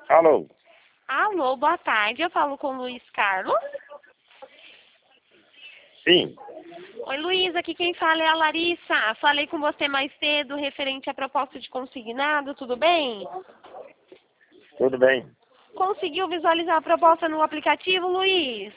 Alô? Alô, boa tarde. Eu falo com o Luiz Carlos. Sim. Oi, Luiz. Aqui quem fala é a Larissa. Falei com você mais cedo referente à proposta de consignado. Tudo bem? Tudo bem. Conseguiu visualizar a proposta no aplicativo, Luiz?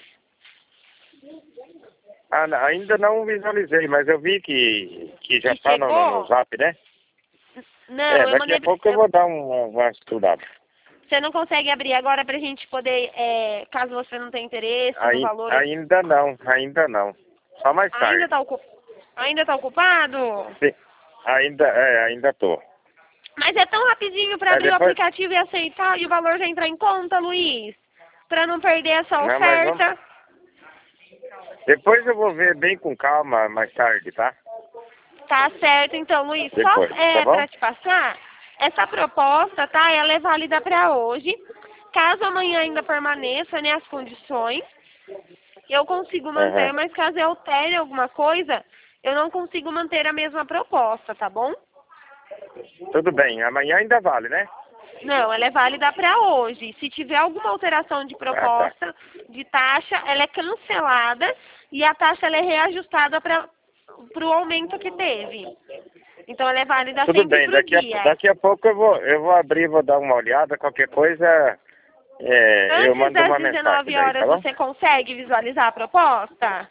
Ainda não visualizei, mas eu vi que já Que está no chegou? Zap, né? Não, eu Daqui mandei... a pouco eu vou dar uma estudada. Você não consegue abrir agora pra gente poder, caso você não tenha interesse no valor... Ainda não. Só mais tarde. Ainda tá ocupado? Sim. Ainda tô. Mas é tão rapidinho pra abrir o aplicativo e aceitar e o valor já entrar em conta, Luiz. Pra não perder essa Não, mas oferta. depois eu vou ver bem com calma mais tarde, tá? Tá certo, então, Luiz. Depois, Só tá bom? pra te passar, essa proposta, tá? Ela é válida pra hoje. Caso amanhã ainda permaneça, né, as condições, eu consigo manter, Uhum. mas caso eu altere alguma coisa, eu não consigo manter a mesma proposta, tá bom? Tudo bem. Amanhã ainda vale, né? Não, ela é válida para hoje. Se tiver alguma alteração de Ah, tá. proposta, de taxa, ela é cancelada e a taxa ela é reajustada para o aumento que teve. Então ela é válida Tudo sempre bem. para o dia. Daqui a pouco eu vou abrir, vou dar uma olhada. Qualquer coisa, eu Antes mando das uma mensagem 19 daí, horas, tá bom? você consegue visualizar a proposta?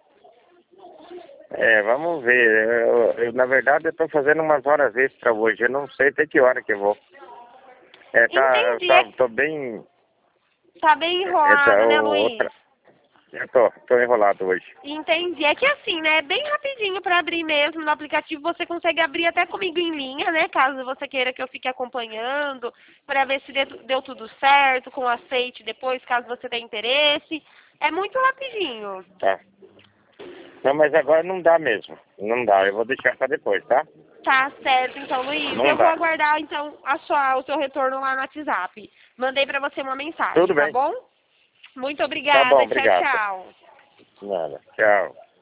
Vamos ver. Na verdade, eu estou fazendo umas horas extra hoje. Eu não sei até que hora que eu vou. Entendi. Tô bem. Tá bem enrolado, né, Luiz? Eu tô enrolado hoje. Entendi. É que assim, né? É bem rapidinho para abrir mesmo no aplicativo. Você consegue abrir até comigo em linha, né? Caso você queira que eu fique acompanhando, para ver se deu tudo certo, com aceite depois, caso você tenha interesse. É muito rapidinho. Tá. Não, mas agora não dá mesmo. Não dá. Eu vou deixar para depois, tá? Tá certo, então, Luiz. Não Eu vou dá. aguardar, então, o seu retorno lá no WhatsApp. Mandei para você uma mensagem, Tudo tá bem. bom? Muito Tá bom, obrigada. Tchau, obrigado. tchau. Nada. Tchau.